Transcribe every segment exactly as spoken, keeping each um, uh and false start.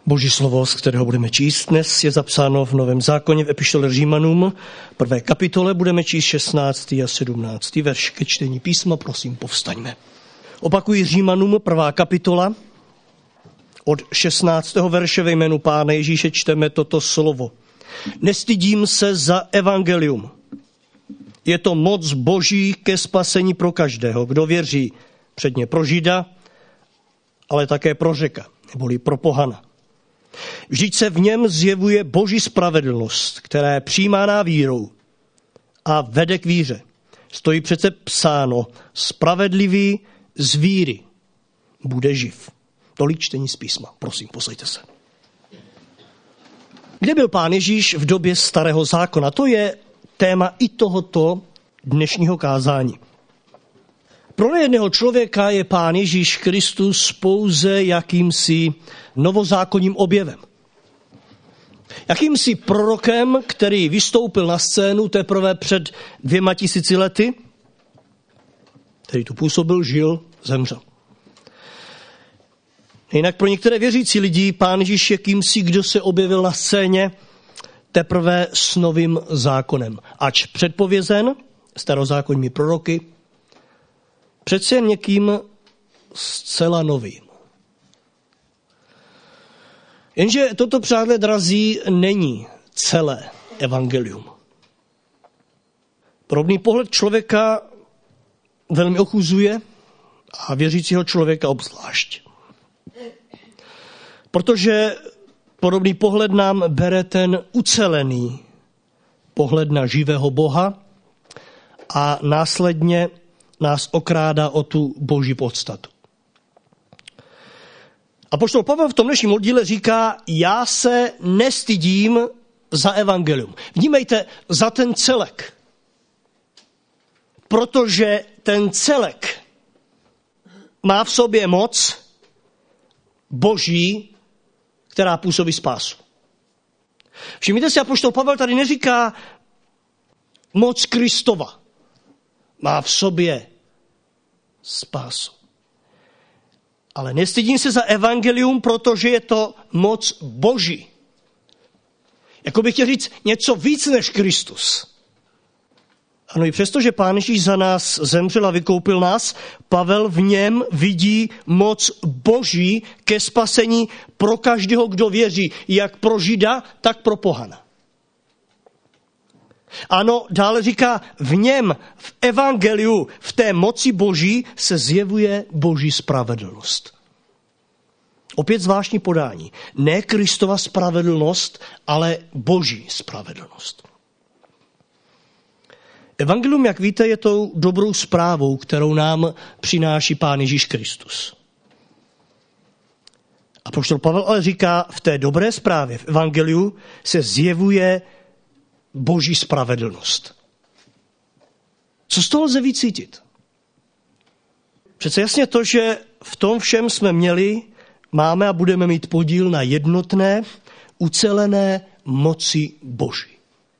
Boží slovo, z kterého budeme číst dnes, je zapsáno v Novém zákoně v epištole Římanům. V prvé kapitole budeme číst šestnáctý a sedmnáctý verš. Ke čtení písma, prosím, povstaňme. Opakuji Římanům, prvá kapitola. Od šestnáctého verše ve jménu Pána Ježíše čteme toto slovo. Nestydím se za evangelium. Je to moc Boží ke spasení pro každého, kdo věří, předně pro Žida, ale také pro Řeka, neboli pro pohana. Vždyť se v něm zjevuje Boží spravedlnost, která je přijímána vírou a vede k víře. Stojí přece psáno, spravedlivý z víry bude živ. Tolik čtení z písma. Prosím, posaďte se. Kde byl Pán Ježíš v době starého zákona? To je téma i tohoto dnešního kázání. Pro nejedného člověka je Pán Ježíš Kristus pouze jakýmsi novozákonním objevem. Jakýmsi prorokem, který vystoupil na scénu teprve před dvěma tisíci lety, který tu působil, žil, zemřel. Jinak pro některé věřící lidi Pán Ježíš je kýmsi, kdo se objevil na scéně teprve s novým zákonem. Ač předpovězen starozákonními proroky, přece jen někým zcela novým. Jenže toto, přátelé drazí, není celé evangelium. Podobný pohled člověka velmi ochuzuje a věřícího člověka obzvlášť. Protože podobný pohled nám bere ten ucelený pohled na živého Boha a následně nás okrádá o tu Boží podstatu. Apoštol Pavel v tom dnešním oddíle říká, já se nestydím za evangelium. Vnímejte, za ten celek. Protože ten celek má v sobě moc Boží, která působí spásu. Všimněte si, apoštol Pavel tady neříká moc Kristova. Má v sobě spásu. Ale nestydím se za evangelium, protože je to moc Boží. Jako bych chtěl říct něco víc než Kristus. Ano, i přesto, že Pán Ježíš za nás zemřel a vykoupil nás, Pavel v něm vidí moc Boží ke spasení pro každého, kdo věří, jak pro Žida, tak pro pohana. Ano, dále říká, v něm, v evangeliu, v té moci Boží se zjevuje Boží spravedlnost. Opět zvláštní podání. Ne Kristova spravedlnost, ale Boží spravedlnost. Evangelium, jak víte, je tou dobrou zprávou, kterou nám přináší Pán Ježíš Kristus. Apoštol Pavel ale říká, v té dobré zprávě, v evangeliu, se zjevuje Boží spravedlnost. Co z toho lze vycítit? Přece jasně to, že v tom všem jsme měli, máme a budeme mít podíl na jednotné, ucelené moci Boží.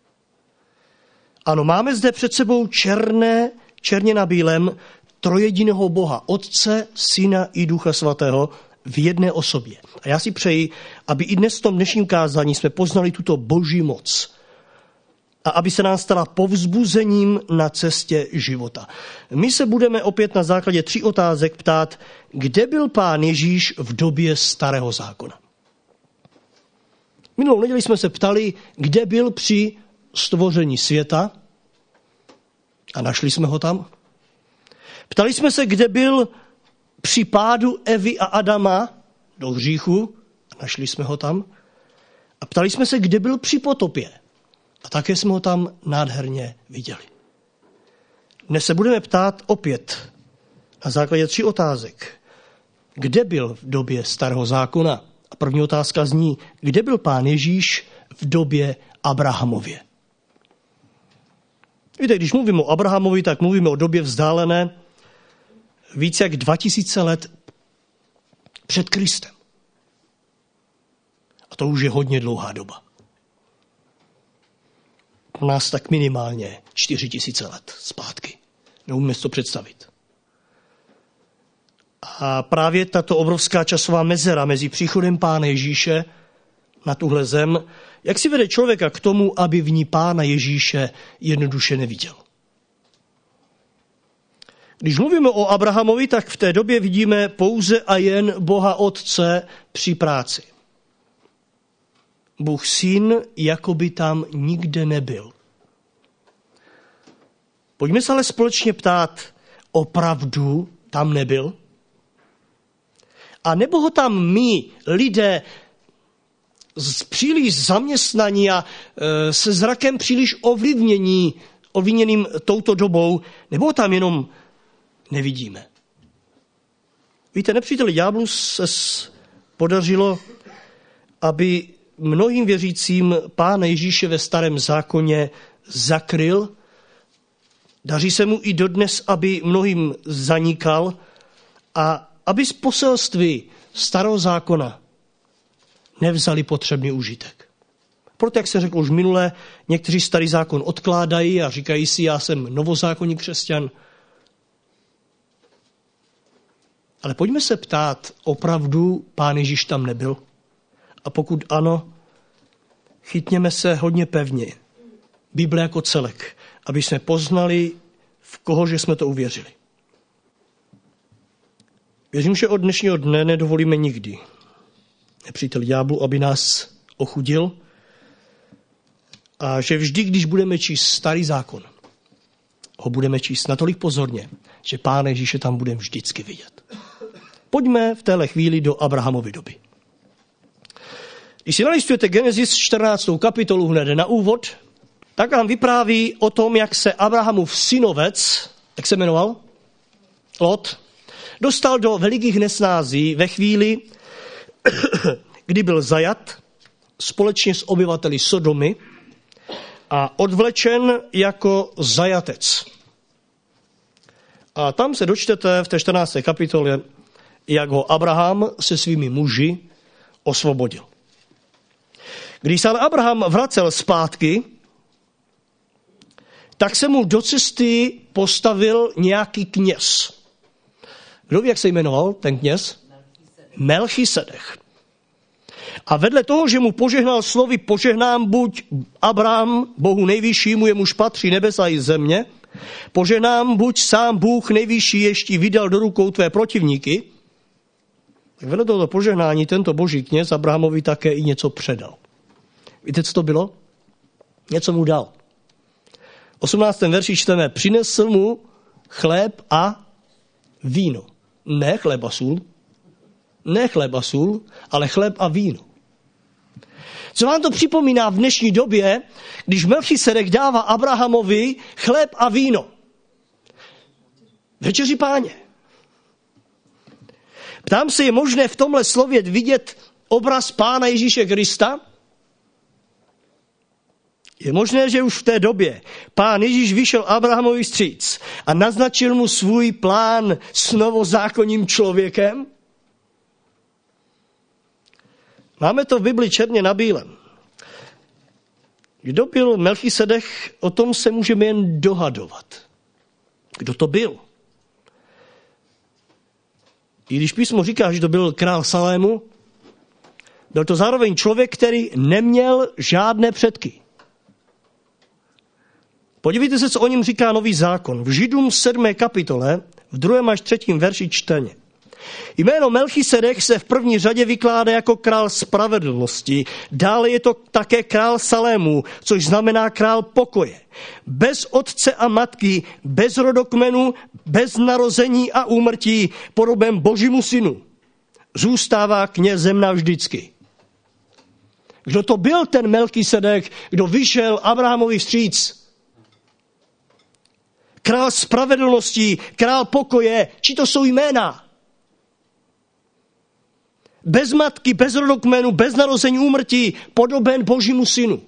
Ano, máme zde před sebou černé, černě na bílém trojjediného Boha, Otce, Syna i Ducha Svatého v jedné osobě. A já si přeji, aby i dnes v tom dnešním kázání jsme poznali tuto Boží moc a aby se nám stala povzbuzením na cestě života. My se budeme opět na základě tří otázek ptát, kde byl Pán Ježíš v době starého zákona. Minulou neděli jsme se ptali, kde byl při stvoření světa a našli jsme ho tam. Ptali jsme se, kde byl při pádu Evy a Adama do hříchu a našli jsme ho tam. A ptali jsme se, kde byl při potopě a také jsme ho tam nádherně viděli. Dnes se budeme ptát opět na základě tří otázek. Kde byl v době starého zákona? A první otázka zní, kde byl Pán Ježíš v době Abrahamově? Víte, když mluvím o Abrahamovi, tak mluvíme o době vzdálené více jak dva tisíce let před Kristem. A to už je hodně dlouhá doba. U nás tak minimálně čtyři tisíce let zpátky. Neumíme si to představit. A A právě tato obrovská časová mezera mezi příchodem Pána Ježíše na tuhle zem, jak si vede člověka k tomu, aby v ní Pána Ježíše jednoduše neviděl. Když mluvíme o Abrahamovi, tak v té době vidíme pouze a jen Boha Otce při práci. Bůh Syn jakoby tam nikde nebyl. Pojďme se ale společně ptát, opravdu tam nebyl? A nebo ho tam my, lidé, z příliš zaměstnaní a e, se zrakem příliš ovlivnění, ovlivněným touto dobou, nebo ho tam jenom nevidíme? Víte, nepříteli ďáblu se podařilo, aby mnohým věřícím Pána Ježíše ve Starém zákoně zakryl. Daří se mu i dodnes, aby mnohým zanikal a aby z poselství Starého zákona nevzali potřebný užitek. Proto, jak se řekl už minule, někteří Starý zákon odkládají a říkají si, já jsem novozákonní křesťan. Ale pojďme se ptát, opravdu Pán Ježíš tam nebyl? A pokud ano, chytněme se hodně pevně. Bible jako celek, aby jsme poznali, v koho že jsme to uvěřili. Věřím, že od dnešního dne nedovolíme nikdy nepřítel ďáblu, aby nás ochudil a že vždy, když budeme číst Starý zákon, ho budeme číst natolik pozorně, že Pána Ježíše tam budeme vždycky vidět. Pojďme v téhle chvíli do Abrahamovy doby. Když si nalistujete Genesis čtrnáctou kapitolu hned na úvod, tak nám vypráví o tom, jak se Abrahamův synovec, jak se jmenoval? Lot, dostal do velikých nesnází ve chvíli, kdy byl zajat společně s obyvateli Sodomy a odvlečen jako zajatec. A tam se dočtete v té čtrnácté kapitole, jak ho Abraham se svými muži osvobodil. Když se ale Abraham vracel zpátky, tak se mu do cesty postavil nějaký kněz. Kdo ví, jak se jmenoval ten kněz? Melchisedech. A vedle toho, že mu požehnal slovy požehnám buď Abraham, Bohu nejvyššímu, jemuž patří nebesa i země, požehnám buď sám Bůh nejvyšší ještě vydal do rukou tvé protivníky, tak vedle tohoto požehnání tento boží kněz Abrahamovi také i něco předal. Víte, co to bylo? Něco mu dal. V osmnáctém verši čteme, přinesl mu chléb a víno. Ne chléb a sůl, ne chléb a sůl, ale chléb a víno. Co vám to připomíná v dnešní době, když Melchisedek dává Abrahamovi chléb a víno? Večeři Páně. Ptám se, je možné v tomhle slově vidět obraz Pána Ježíše Krista? Je možné, že už v té době Pán Ježíš vyšel Abrahamovi vstříc a naznačil mu svůj plán s novozákonním člověkem? Máme to v Bibli černě na bílém. Kdo byl Melchisedech, o tom se můžeme jen dohadovat. Kdo to byl? I když písmo říká, že to byl král Salému, byl to zároveň člověk, který neměl žádné předky. Podívejte se, co o něm říká Nový zákon. V Židům sedmé kapitole, v druhém až třetím verši čteně. Jméno Melchisedech se v první řadě vykládá jako král spravedlnosti. Dále je to také král Salému, což znamená král pokoje. Bez otce a matky, bez rodokmenu, bez narození a úmrtí, podoben Božímu synu. Zůstává knězem navždycky. Kdo to byl ten Melchisedech, kdo vyšel Abrahamovi vstříc? Král spravedlnosti, král pokoje, či to jsou jména? Bez matky, bez rodokmenu, bez narození úmrtí, podoben Božímu synu.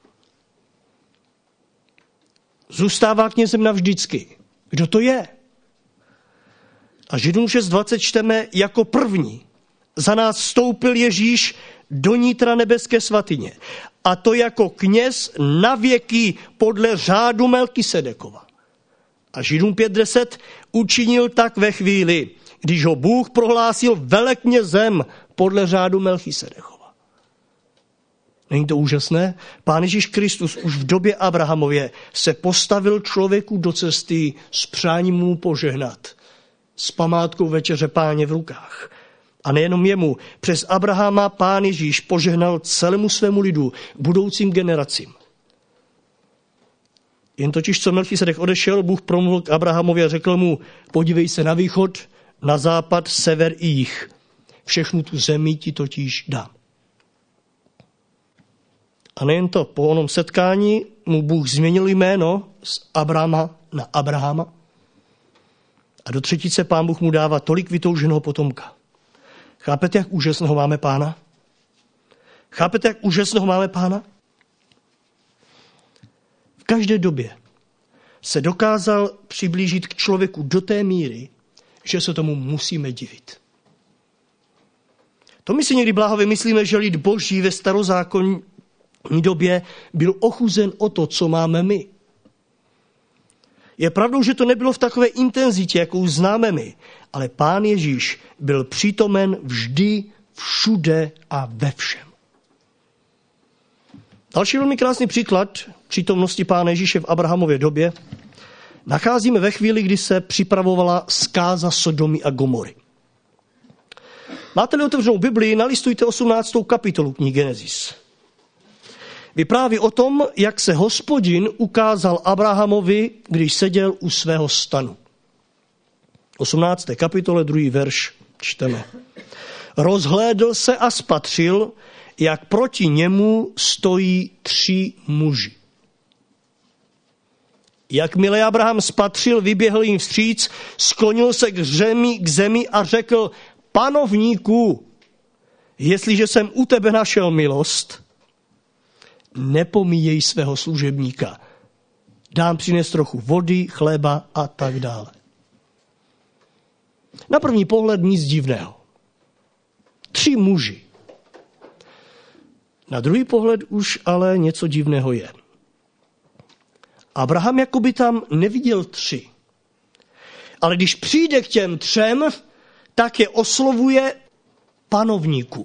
Zůstává knězem navždycky. Kdo to je? A Židům šest dvacet čteme, jako první za nás vstoupil Ježíš do nitra nebeské svatyně. A to jako kněz na věky podle řádu Melchisedekova. A Židům pět deset učinil tak ve chvíli, když ho Bůh prohlásil veleknězem podle řádu Melchisedechova. Není to úžasné? Pán Ježíš Kristus už v době Abrahamově se postavil člověku do cesty s přáním mu požehnat, s památkou večeře Páně v rukách. A nejenom jemu, přes Abrahama Pán Ježíš požehnal celému svému lidu, budoucím generacím. Jen totiž, co Melchisedech odešel, Bůh promluvil k Abrahamovi a řekl mu, podívej se na východ, na západ, sever i jih. Všechnu tu zemi ti totiž dám. A nejen to, po onom setkání mu Bůh změnil jméno z Abrahama na Abrahama. A do třetice Pán Bůh mu dává tolik vytouženého potomka. Chápete, jak úžasného máme Pána? Chápete, jak úžasného máme Pána? V každé době se dokázal přiblížit k člověku do té míry, že se tomu musíme divit. To my si někdy bláhově myslíme, že lid Boží ve starozákonní době byl ochuzen o to, co máme my. Je pravdou, že to nebylo v takové intenzitě, jakou známe my, ale Pán Ježíš byl přítomen vždy, všude a ve všem. Další velmi krásný příklad přítomnosti Pána Ježíše v Abrahamově době nacházíme ve chvíli, kdy se připravovala zkáza Sodomy a Gomory. Máte-li otevřenou Biblii, nalistujte osmnáctou kapitolu knihy Genesis. Vypráví o tom, jak se Hospodin ukázal Abrahamovi, když seděl u svého stanu. osmnácté kapitole, druhý verš čteme. Rozhlédl se a spatřil, jak proti němu stojí tři muži. Jakmile Abraham spatřil, vyběhl jim vstříc, sklonil se k zemi, k zemi a řekl, panovníku, jestliže jsem u tebe našel milost, nepomíjej svého služebníka. Dám přinést trochu vody, chleba a tak dále. Na první pohled nic divného. Tři muži. Na druhý pohled už ale něco divného je. Abraham jakoby tam neviděl tři. Ale když přijde k těm třem, tak je oslovuje panovníku.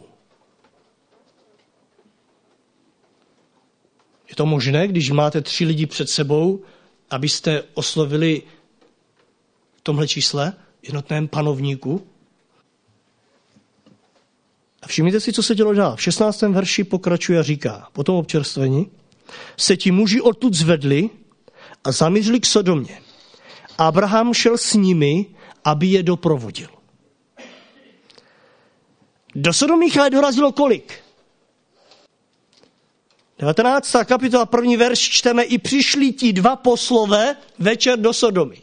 Je to možné, když máte tři lidi před sebou, abyste oslovili v tomhle čísle, jednotném panovníku? A všimněte si, co se dělo dál. V šestnáctém verši pokračuje a říká, po tom občerstvení, se ti muži odtud zvedli a zamířili k Sodomě. Abraham šel s nimi, aby je doprovodil. Do Sodomícha dorazilo kolik? devatenáctá kapitola, první verš čteme, i přišli ti dva poslové večer do Sodomy.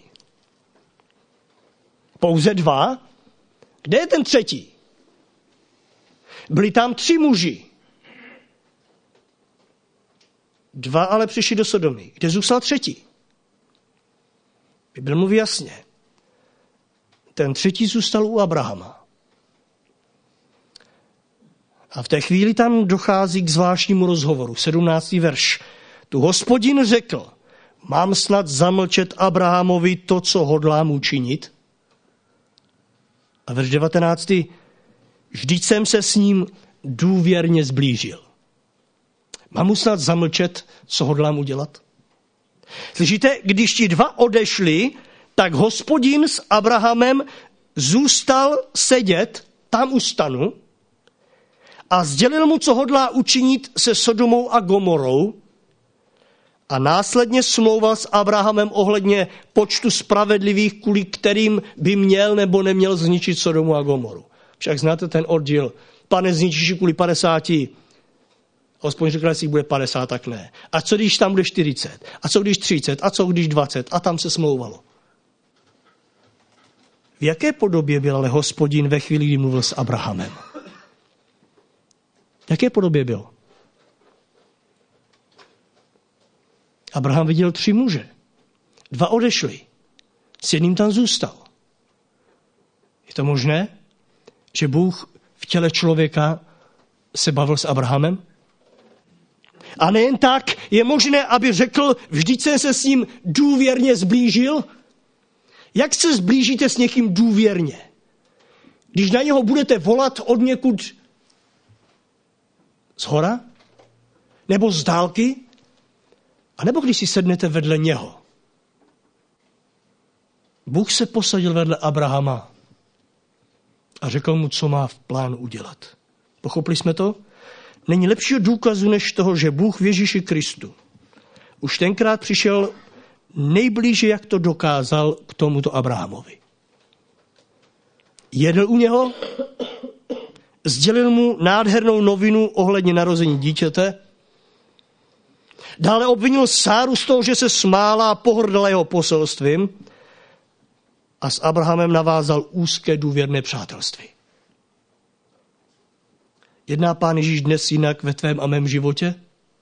Pouze dva? Kde je ten třetí? Byli tam tři muži. Dva ale přišli do Sodomy. Kde zůstal třetí? Bible mluví jasně. Ten třetí zůstal u Abrahama. A v té chvíli tam dochází k zvláštnímu rozhovoru. sedmnáctý verš. Tu Hospodin řekl, mám snad zamlčet Abrahamovi to, co hodlám učinit? A verš devatenáctý. Vždyť jsem se s ním důvěrně zblížil. Mám mu snad zamlčet, co hodlám udělat? Slyšíte, když ti dva odešli, tak Hospodin s Abrahamem zůstal sedět tam u stanu a sdělil mu, co hodlá učinit se Sodomou a Gomorou a následně smlouval s Abrahamem ohledně počtu spravedlivých, kvůli kterým by měl nebo neměl zničit Sodomu a Gomoru. Však znáte ten oddíl, pane, zničíš kvůli padesáti. Hospodin řekl, jestli bude padesát, tak ne. A co když tam bude čtyřicet? A co když třicet? A co když dvacet? A tam se smlouvalo. V jaké podobě byl ale Hospodin ve chvíli, kdy mluvil s Abrahamem? V jaké podobě byl? Abraham viděl tři muže. Dva odešli. S jedním tam zůstal. Je to možné, že Bůh v těle člověka se bavil s Abrahamem? A nejen tak, je možné, aby řekl, vždyť jsem se s ním důvěrně zblížil? Jak se zblížíte s někým důvěrně? Když na něho budete volat od někud z hora, nebo z dálky, a nebo když si sednete vedle něho. Bůh se posadil vedle Abrahama a řekl mu, co má v plánu udělat. Pochopili jsme to? Není lepšího důkazu než toho, že Bůh v Ježíši Kristu už tenkrát přišel nejblíže, jak to dokázal, k tomuto Abrahamovi. Jedl u něho, sdělil mu nádhernou novinu ohledně narození dítěte, dále obvinil Sáru z toho, že se smála a pohrdala jeho poselstvím a s Abrahamem navázal úzké důvěrné přátelství. Jedná Pán Ježíš dnes jinak ve tvém a mém životě?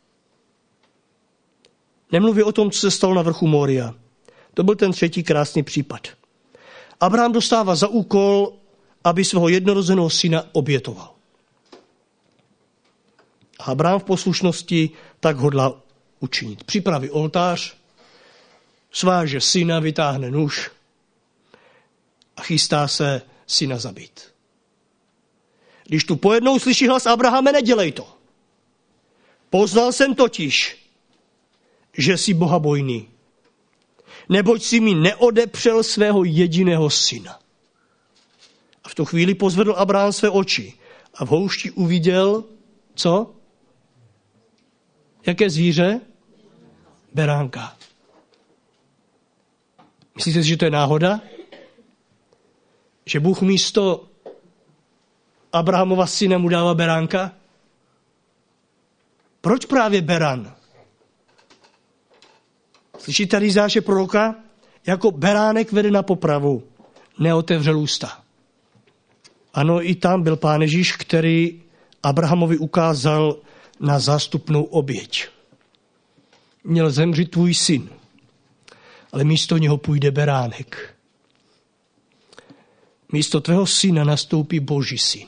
Nemluví o tom, co se stalo na vrchu Moria. To byl ten třetí krásný případ. Abraham dostává za úkol, aby svého jednorozeného syna obětoval. A Abraham v poslušnosti tak hodlá učinit. Připraví oltář, sváže syna, vytáhne nůž a chystá se syna zabít. Když tu pojednou slyší hlas Abrahame, nedělej to. Poznal jsem totiž, že jsi bohabojný, neboť si mi neodepřel svého jediného syna. A v tu chvíli pozvedl Abraham své oči a v houšti uviděl, co? Jaké zvíře? Beránka. Myslíte si, že to je náhoda? Že Bůh místo Abrahamova syna mu dává beránka? Proč právě beran? Slyšíte tady Izáše proroka? Jako beránek vede na popravu, neotevřel ústa. Ano, i tam byl Pán Ježíš, který Abrahamovi ukázal na zástupnou oběť. Měl zemřít tvůj syn, ale místo něho půjde beránek. Místo tvého syna nastoupí Boží syn.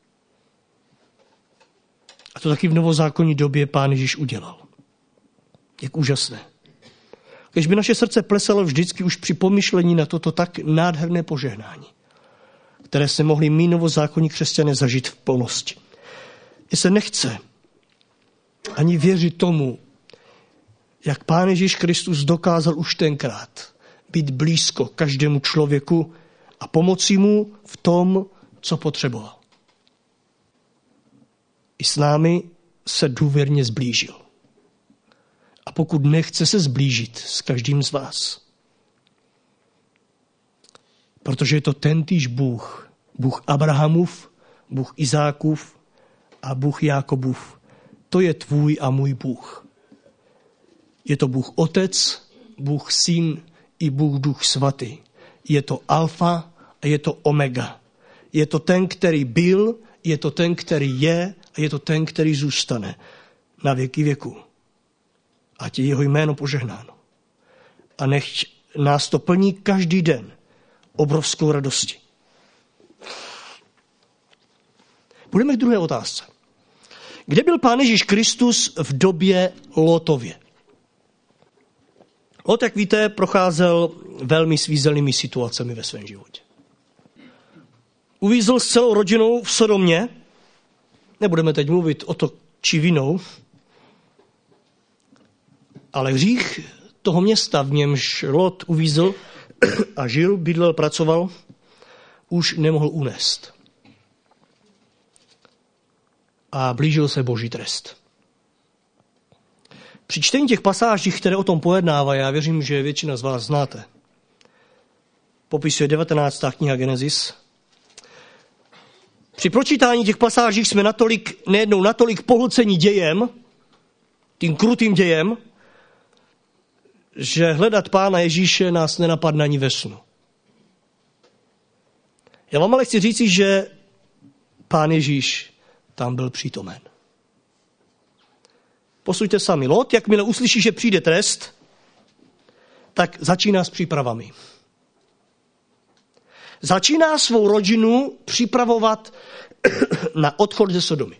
A to taky v novozákonní době Pán Ježíš udělal. Jak úžasné. Když by naše srdce plesalo vždycky už při pomyšlení na toto tak nádherné požehnání, které se mohli my novozákonní křesťané zažít v plnosti. Mně se nechce ani věřit tomu, jak Pán Ježíš Kristus dokázal už tenkrát být blízko každému člověku a pomoci mu v tom, co potřeboval. I s námi se důvěrně zblížil. A pokud nechce se zblížit s každým z vás, protože je to tentýž Bůh, Bůh Abrahamův, Bůh Izákův a Bůh Jákobův, to je tvůj a můj Bůh. Je to Bůh Otec, Bůh Syn i Bůh Duch Svatý. Je to alfa a je to omega. Je to ten, který byl, je to ten, který je a je to ten, který zůstane na věky věku. Ať je jeho jméno požehnáno. A nech nás to plní každý den obrovskou radostí. Budeme k druhé otázce. Kde byl Pán Ježíš Kristus v době Lotově? Lot, jak víte, procházel velmi svízelnými situacemi ve svém životě. Uvízl s celou rodinou v Sodomě. Nebudeme teď mluvit o to, či vinou, ale hřích toho města, v němž Lot uvízl a žil, bydlel, pracoval, už nemohl unést. A blížil se Boží trest. Při čtení těch pasáží, které o tom pojednávají, já věřím, že většina z vás znáte, popisuje devatenáctá kniha Genesis. Při pročítání těch pasáží jsme natolik, nejednou natolik pohlceni dějem, tím krutým dějem, že hledat Pána Ježíše nás nenapadne ani ve snu. Já vám ale chci říci, že Pán Ježíš tam byl přítomen. Posuďte sami. Lot, jakmile uslyší, že přijde trest, tak začíná s přípravami. Začíná svou rodinu připravovat na odchod ze Sodomy.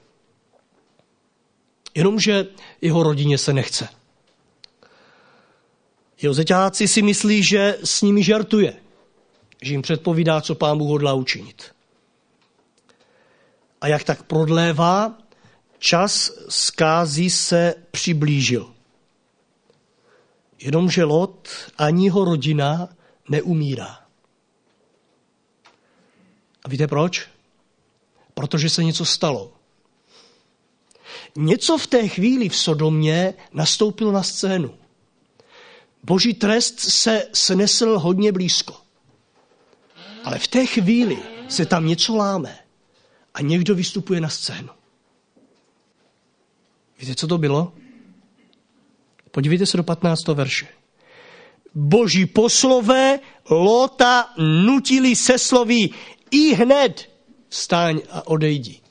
Jenomže jeho rodině se nechce. Jeho zeťáci si myslí, že s nimi žartuje, že jim předpovídá, co Pán Bůh hodlá učinit. A jak tak prodlévá, čas zkází se přiblížil. Jenomže Lot ani jeho rodina neumírá. A víte proč? Protože se něco stalo. Něco v té chvíli v Sodomě nastoupilo na scénu. Boží trest se snesl hodně blízko. Ale v té chvíli se tam něco láme a někdo vystupuje na scénu. Víte, co to bylo? Podívejte se do patnáctého verše. Boží poslové Lota nutili se sloví i hned vstaň a odejdi.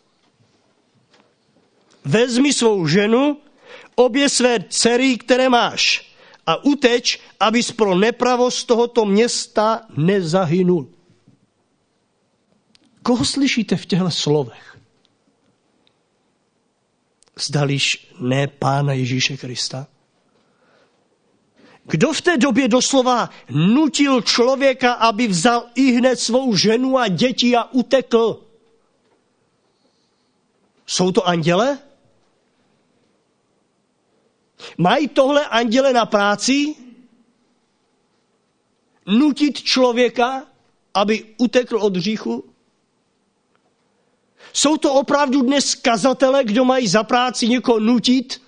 Vezmi svou ženu, obě své dcery, které máš, a uteč, abys pro nepravost tohoto města nezahynul. Koho slyšíte v těchto slovech? Zdališ ne Pána Ježíše Krista? Kdo v té době doslova nutil člověka, aby vzal ihned svou ženu a děti a utekl? Jsou to anděle? Mají tohle anděle na práci? Nutit člověka, aby utekl od hříchu? Jsou to opravdu dnes kazatele, kdo mají za práci někoho nutit?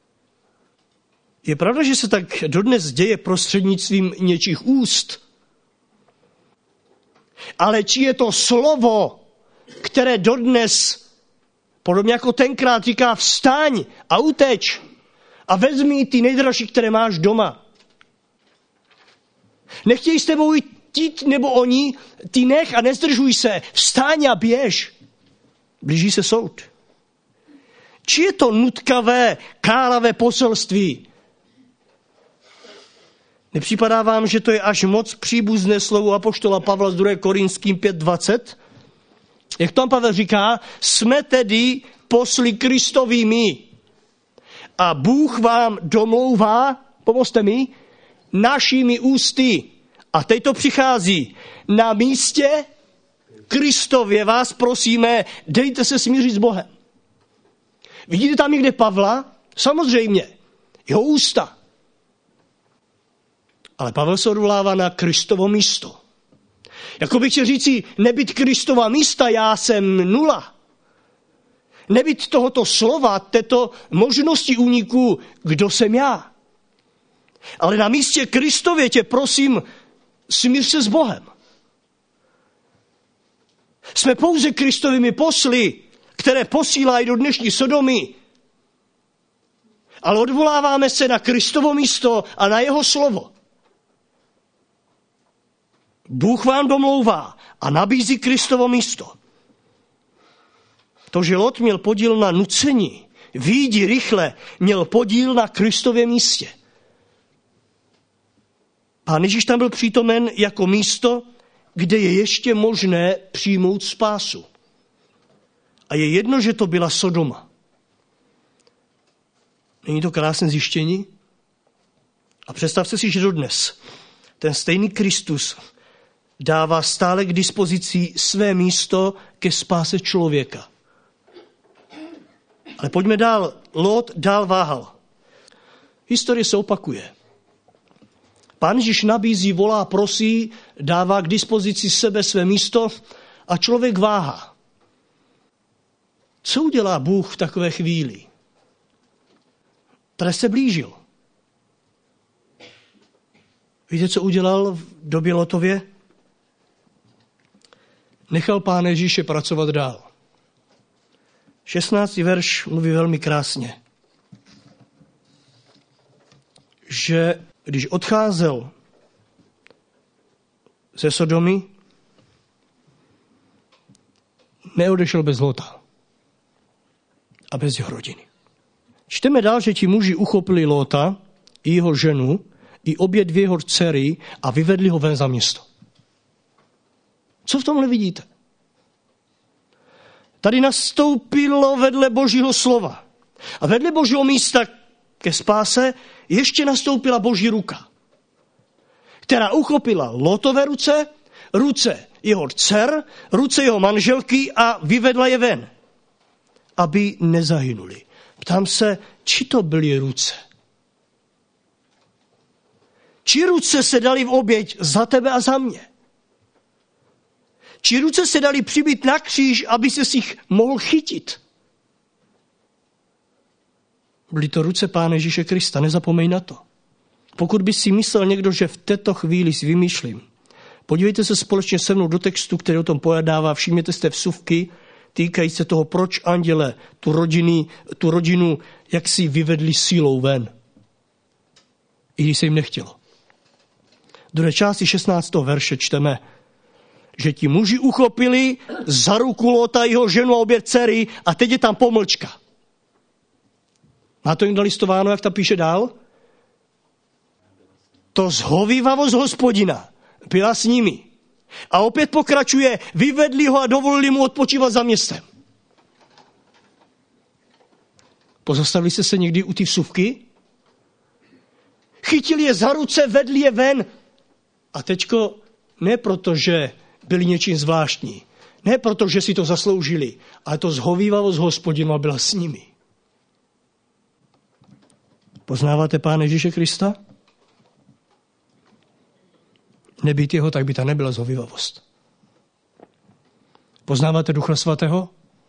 Je pravda, že se tak dodnes děje prostřednictvím něčích úst. Ale či je to slovo, které dodnes, podobně jako tenkrát, říká vstaň a uteč a vezmi ty nejdražší, které máš doma. Nechtějí s tebou jít nebo oni, ty nech a nezdržuj se, vstaň a běž. Blíží se soud. Či je to nutkavé, kálavé poselství? Nepřipadá vám, že to je až moc příbuzné slovo apoštola Pavla z druhého Korinským pět dvacet? Jak tam Pavel říká, jsme tedy posly Kristovými a Bůh vám domlouvá, pomozte mi, našimi ústy. A teď to přichází. Na místě Kristově vás prosíme, dejte se smířit s Bohem. Vidíte tam někde Pavla? Samozřejmě. Jeho ústa. Ale Pavel se odvolává na Kristovo místo. Jako bych chtěl říci, nebyt Kristova místa, já jsem nula. Nebyt tohoto slova, této možnosti úniku, kdo jsem já. Ale na místě Kristově tě prosím, smíř se s Bohem. Jsme pouze Kristovými posly, které posílají do dnešní Sodomy. Ale odvoláváme se na Kristovo místo a na jeho slovo. Bůh vám domlouvá a nabízí Kristovo místo. To, že Lot měl podíl na nucení, vyjdi rychle, měl podíl na Kristově místě. Pán Ježíš tam byl přítomen jako místo, kde je ještě možné přijmout spásu. A je jedno, že to byla Sodoma. Není to krásné zjištění? A představte si, že dodnes ten stejný Kristus dává stále k dispozici své místo ke spáse člověka. Ale pojďme dál. Lot dál váhal. Historie se opakuje. Pán Ježíš nabízí, volá, prosí, dává k dispozici sebe své místo a člověk váhá. Co udělá Bůh v takové chvíli? Trest se blížil. Víte, co udělal v době Lotově? Nechal Pána Ježíše pracovat dál. šestnáctý verš mluví velmi krásně, že když odcházel ze Sodomy, neodešel bez Lota a bez jeho rodiny. Čteme dál, že ti muži uchopili Lota i jeho ženu, i obě dvě jeho dcery a vyvedli ho ven za město. Co v tomhle vidíte? Tady nastoupilo vedle Božího slova. A vedle Božího místa ke spáse ještě nastoupila Boží ruka, která uchopila Lotové ruce, ruce jeho dcer, ruce jeho manželky a vyvedla je ven. aby nezahynuli. Ptám se, či to byly ruce? Či ruce se dali v oběť za tebe a za mě? Či ruce se dali přibít na kříž, aby se jich mohl chytit? Byly to ruce Pána Ježíše Krista, nezapomeň na to. Pokud by si myslel někdo, že v této chvíli si vymýšlím, podívejte se společně se mnou do textu, který o tom pojednává, všimněte si vsuvky, týkají se toho, proč anděle tu, rodiny, tu rodinu jak si vyvedli sílou ven. I když se jim nechtělo. V druhé části šestnáctého verše čteme, že ti muži uchopili za ruku Lóta, jeho ženu a obě dcery a teď je tam pomlčka. Má to jim nalistováno, jak tam píše dál? To zhovívavost Hospodina byla s nimi. A opět pokračuje, vyvedli ho a dovolili mu odpočívat za městem. Pozastavili jste se někdy u ty vsuvky? Chytili je za ruce, vedli je ven. A teďko ne proto, že byli něčím zvláštní, ne proto, že si to zasloužili, ale to zhovívavost Hospodina byla s nimi. Poznáváte Pána Ježíše Krista? Nebýt jeho, tak by ta nebyla zhovívavost. Poznáváte Ducha Svatého?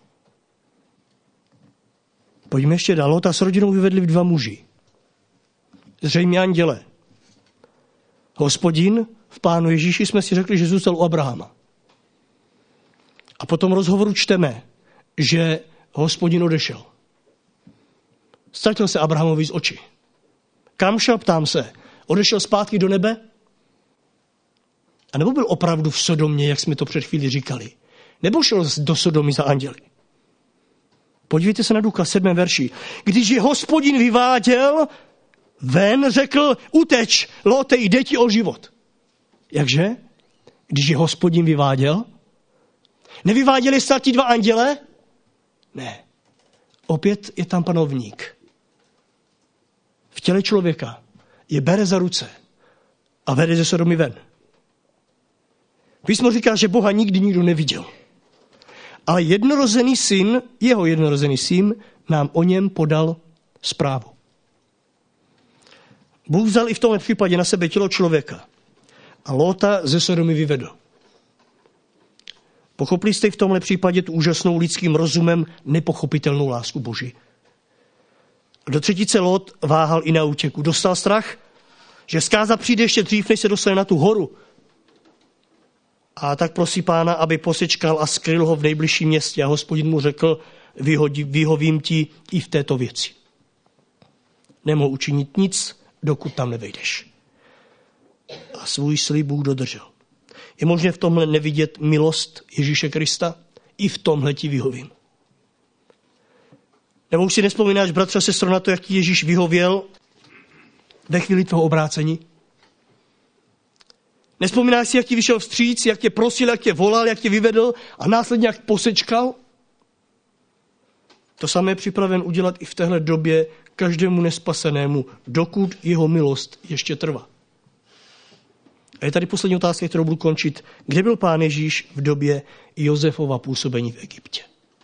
Pojďme ještě dál. Lóta s rodinou vyvedli dva muži. Zřejmě anděle. Hospodin v Pánu Ježíši jsme si řekli, že zůstal u Abrahama. A potom rozhovoru čteme, že Hospodin odešel. Ztratil se Abrahamovi z očí. Kam šel, ptám se? Odešel zpátky do nebe? A nebo byl opravdu v Sodomě, jak jsme to před chvíli říkali? Nebo šel do Sodomy za anděli? Podívejte se na Ducha, sedmém verši. Když je Hospodin vyváděl ven, řekl, uteč, Lóte, jde ti o život. Jakže? Když je Hospodin vyváděl? Nevyváděli snad ti dva anděle? Ne. Opět je tam panovník. V těle člověka je bere za ruce a vede ze Sodomy ven. Písmo říká, že Boha nikdy nikdo neviděl. Ale jednorozený syn, jeho jednorozený syn, nám o něm podal zprávu. Bůh vzal i v tomhle případě na sebe tělo člověka a Lóta ze Sodomy vyvedl. Pochopili jste v tomhle případě tu úžasnou lidským rozumem nepochopitelnou lásku Boží. Do třetice Lót váhal i na útěku. Dostal strach, že zkáza přijde ještě dřív, než se dostane na tu horu. A tak prosí Pána, aby posečkal a skryl ho v nejbližším městě. A Hospodin mu řekl, vyhodí, vyhovím ti i v této věci. Nemohl učinit nic, dokud tam nevejdeš. A svůj slib Bůh dodržel. Je možné v tomhle nevidět milost Ježíše Krista? I v tomhle ti vyhovím. Nebo už si nespomínáš, bratře a sestro, na to, jak ti Ježíš vyhověl ve chvíli tvého obrácení? Nespomínáš si, jak ti vyšel vstříc, jak tě prosil, jak tě volal, jak tě vyvedl a následně jak posečkal? To samé je připraven udělat i v téhle době každému nespasenému, dokud jeho milost ještě trvá. A je tady poslední otázka, kterou budu končit. Kde byl Pán Ježíš v době Josefova působení v Egyptě?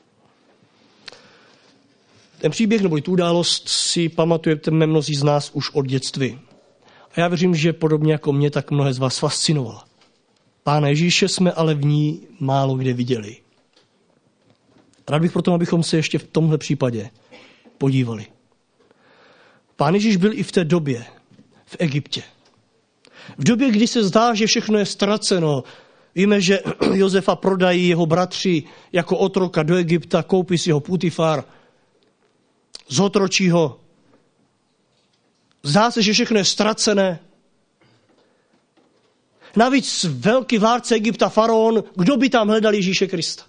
Ten příběh nebo tu událost si pamatujete mnozí z nás už od dětství. A já věřím, že podobně jako mě, tak mnohé z vás fascinovala. Pána Ježíše jsme ale v ní málo kde viděli. Rád bych proto, abychom se ještě v tomhle případě podívali. Pán Ježíš byl i v té době v Egyptě. V době, kdy se zdá, že všechno je ztraceno. Víme, že Josefa prodají jeho bratři jako otroka do Egypta, koupí si ho Putifar, zotročí ho. Zdá se, že všechno je ztracené. Navíc velký vládce Egypta, faraon, kdo by tam hledal Ježíše Krista?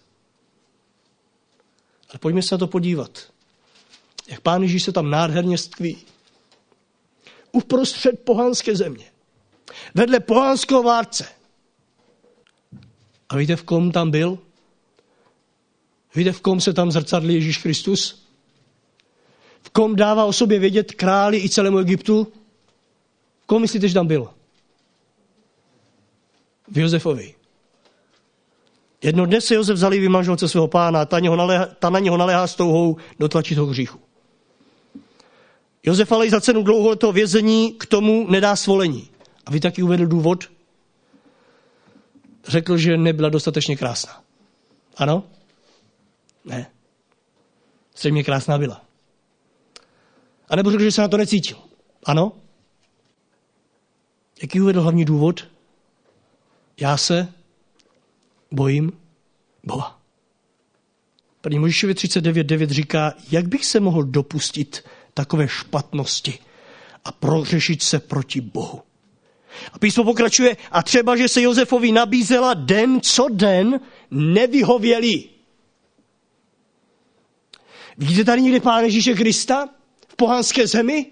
Ale pojďme se na to podívat. Jak Pán Ježíš se tam nádherně stkví. Uprostřed pohanské země. Vedle pohanského vládce. A víte, v kom tam byl? Víte, v kom se tam zrcadlí Ježíš Kristus? V kom dává o sobě vědět králi i celému Egyptu? V kom myslíte, že tam byl? V Josefovi. Jedno dne se Josef zalíbí manželce svého pána a ta, něho naléhá, ta na něho naléhá s touhou dotlačit ho k hříchu. Josef ale i za cenu dlouholetého vězení k tomu nedá svolení. A vy taky uvedl důvod? Řekl, že nebyla dostatečně krásná. Ano? Ne. Zřejmě krásná byla. A nebo řekl, že se na to necítil. Ano? Jaký uvedl hlavní důvod? Já se bojím Boha. První Mojžíšově třicet devět devět říká, jak bych se mohl dopustit takové špatnosti a prohřešit se proti Bohu. A písmo pokračuje, a třeba, že se Josefovi nabízela den co den nevyhovělý. Vidíte tady někde Pána Ježíše Krista v pohanské zemi?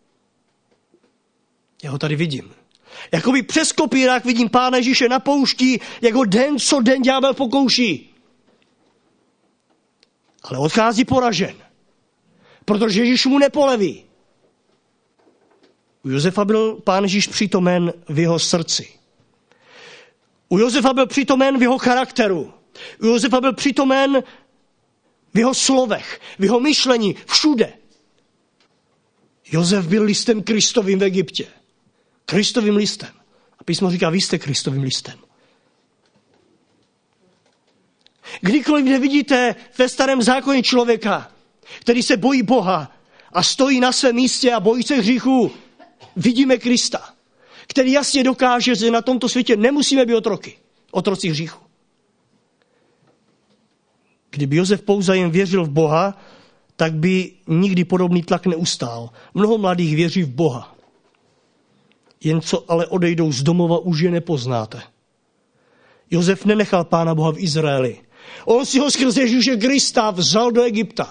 Já ho tady vidím. Jakoby přes kopírák vidím Pána Ježíše na poušti, jak ho den co den ďábel pokouší. Ale odchází poražen, protože Ježíš mu nepoleví. U Josefa byl Pán Ježíš přítomen v jeho srdci. U Josefa byl přítomen v jeho charakteru. U Josefa byl přítomen v jeho slovech, v jeho myšlení, všude. Josef byl listem Kristovým v Egyptě. Kristovým listem. A písmo říká, vy jste Kristovým listem. Kdykoliv nevidíte ve starém zákoně člověka, který se bojí Boha a stojí na svém místě a bojí se hříchu, vidíme Krista, který jasně dokáže, že na tomto světě nemusíme být otroky, otroci hříchu. Kdyby Josef pouze jen věřil v Boha, tak by nikdy podobný tlak neustál. Mnoho mladých věří v Boha. Jen co ale odejdou z domova, už je nepoznáte. Josef nenechal Pána Boha v Izraeli. On si ho skrze Ježíše Krista vzal do Egypta.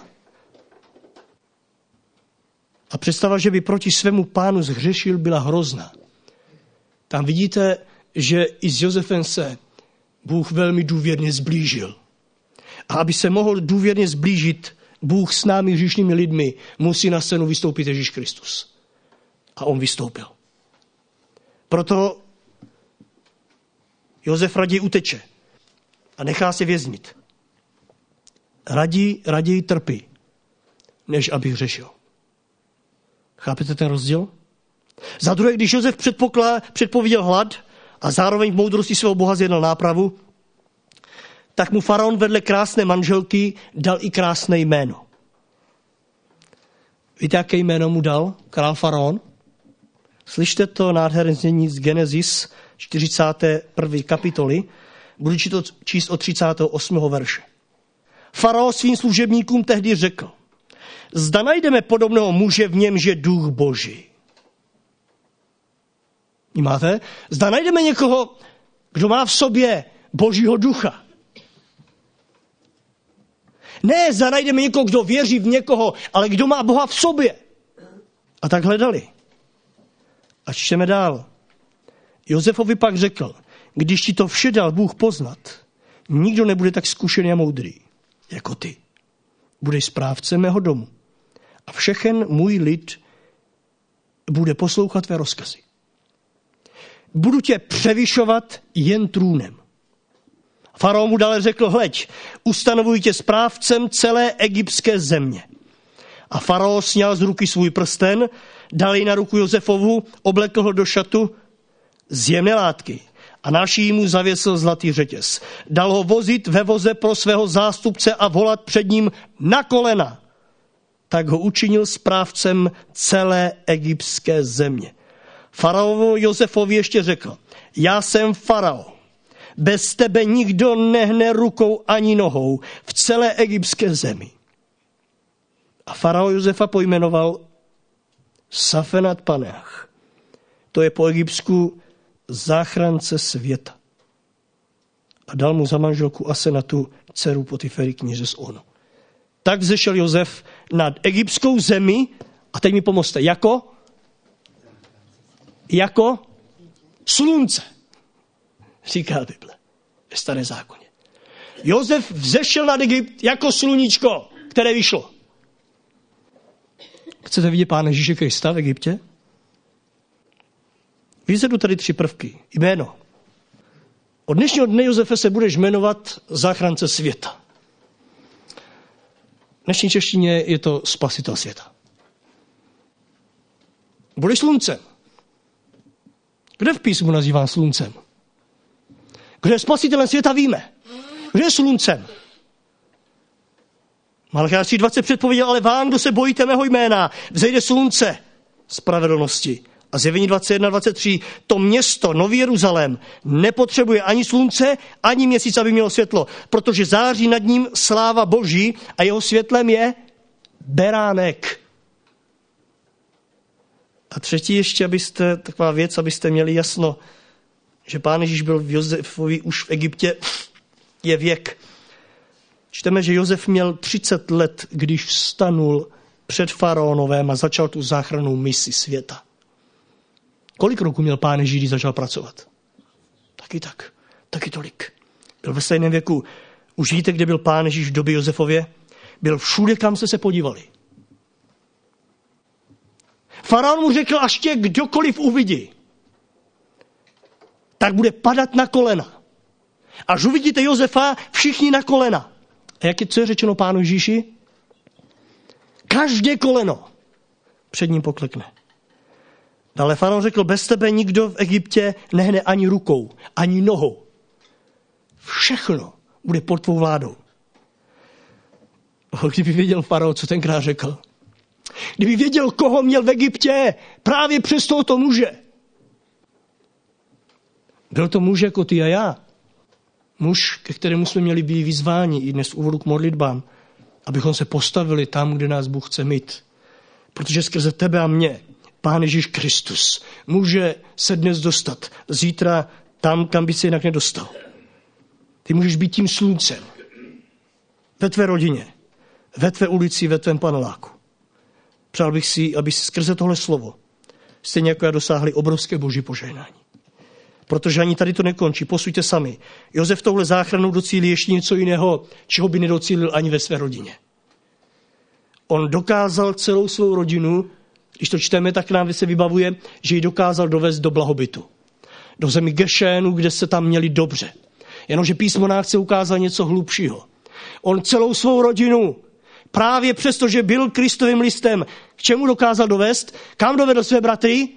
A představa, že by proti svému pánu zhřešil, byla hrozná. Tam vidíte, že i s Josefem se Bůh velmi důvěrně zblížil. A aby se mohl důvěrně zblížit Bůh s námi hříšnými lidmi, musí na scénu vystoupit Ježíš Kristus. A on vystoupil. Proto Josef raději uteče a nechá se věznit. Raději, raději trpí, než aby hřešil. Chápete ten rozdíl? Za druhé, když Josef předpověděl hlad a zároveň v moudrosti svého Boha zjednal nápravu, tak mu faraon vedle krásné manželky dal i krásné jméno. Víte, jaké jméno mu dal král faraon? Slyšte to nádherné znění z Genesis čtyřicáté první kapitoly. Budu číst od třicátého osmého verše. Faraon svým služebníkům tehdy řekl, zda najdeme podobného muže, v němž je duch Boží. Vnímáte? Zda najdeme někoho, kdo má v sobě Božího ducha. Ne, zda najdeme někoho, kdo věří v někoho, ale kdo má Boha v sobě. A tak hledali. A čteme dál. Josefovi pak řekl, když ti to vše dal Bůh poznat, nikdo nebude tak zkušený a moudrý jako ty. Budeš správcem mého domu a všechen můj lid bude poslouchat tvé rozkazy. Budu tě převyšovat jen trůnem. Faraon mu dále řekl, hleď, ustanovuji tě správcem celé egyptské země. A faraon sňal z ruky svůj prsten, dal ji na ruku Josefovu, oblekl ho do šatu z jemné látky a na šíji mu zavěsil zlatý řetěz. Dal ho vozit ve voze pro svého zástupce a volat před ním na kolena. Tak ho učinil správcem celé egyptské země. Faraovu Josefovi ještě řekl, já jsem faraon. Bez tebe nikdo nehne rukou ani nohou v celé egyptské zemi. A faraon Josefa pojmenoval Safenat Paneach. To je po egyptsku záchrance světa. A dal mu za manželku Asenatu, dceru Potifery, kníže z Onu. Tak vzešel Josef nad egyptskou zemi, a teď mi pomozte, jako? Jako? Slunce, říká Bible ve Staré zákoně. Josef vzešel nad Egypt jako sluníčko, které vyšlo. Chcete vidět Pána Ježíše Krista v Egyptě? Vyzvedu tady tři prvky. Jméno. Od dnešního dne, Josefe, se budeš jmenovat záchránce světa. V dnešní češtině je to spasitel světa. Budeš sluncem. Kde v písmu nazývám sluncem? Kdo je spasitelem světa, víme. Kdo je sluncem? Malachiáš tři dvacet předpověděl, ale vám, kdo se bojíte mého jména, vzejde slunce spravedlnosti. A Zjevení dvacet jedna dvacet tři, to město, Nový Jeruzalém, nepotřebuje ani slunce, ani měsíc, aby mělo světlo, protože září nad ním sláva Boží a jeho světlem je beránek. A třetí ještě, abyste, taková věc, abyste měli jasno, že Pán Ježíš byl v Josefovi už v Egyptě, je věk. Čteme, že Josef měl třicet let, když vstanul před faraonovem a začal tu záchrannou misi světa. Kolik roku měl Pán Ježíš, když začal pracovat? Taky tak. Taky tolik. Byl ve stejném věku. Už víte, kde byl Pán Ježíš v době Josefově? Byl všude, kam se se podívali. Faraon mu řekl, až tě kdokoliv uvidí, tak bude padat na kolena. Až uvidíte Josefa, všichni na kolena. A jak je, co je řečeno Pánu Ježíši? Každé koleno před ním poklekne. Dále faraon řekl, bez tebe nikdo v Egyptě nehne ani rukou, ani nohou. Všechno bude pod tvou vládou. O, kdyby věděl faraon, co tenkrát řekl. Kdyby věděl, koho měl v Egyptě, právě přes tohoto muže. Byl to muž jako ty a já. Muž, ke kterému jsme měli být vyzváni i dnes v úvodu k modlitbám, abychom se postavili tam, kde nás Bůh chce mít. Protože skrze tebe a mě Pán Ježíš Kristus může se dnes dostat zítra tam, kam by se jinak nedostal. Ty můžeš být tím sluncem ve tvé rodině, ve tvé ulici, ve tvém paneláku. Přál bych si, aby si skrze tohle slovo stejně jako já dosáhli obrovské boží požehnání. Protože ani tady to nekončí. Posuďte sami. Josef touhle záchranou docílí ještě něco jiného, čeho by nedocílil ani ve své rodině. On dokázal celou svou rodinu, když to čteme, tak nám se vybavuje, že ji dokázal dovést do blahobytu. Do zemi Gešénu, kde se tam měli dobře. Jenomže písmo nám chce ukázat něco hlubšího. On celou svou rodinu, právě přesto, že byl Kristovým listem, k čemu dokázal dovést? Kam dovedl své bratry?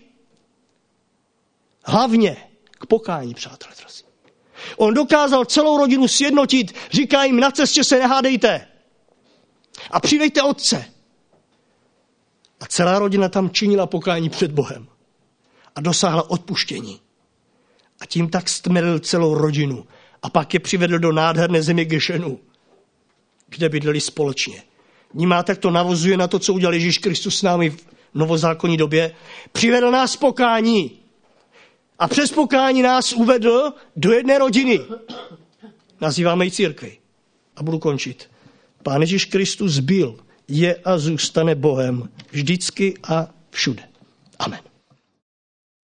Hlavně k pokání, přátelé. On dokázal celou rodinu sjednotit, říká jim, na cestě se nehádejte. A přivejte otce. A celá rodina tam činila pokání před Bohem. A dosáhla odpuštění. A tím tak stmelil celou rodinu. A pak je přivedl do nádherné země Gešenu, kde bydleli společně. Vnímáte, jak to navozuje na to, co udělal Ježíš Kristus s námi v novozákonní době? Přivedl nás pokání. A přes pokání nás uvedl do jedné rodiny. Nazýváme ji církvi. A budu končit. Pán Ježíš Kristus byl, je a zůstane Bohem vždycky a všude.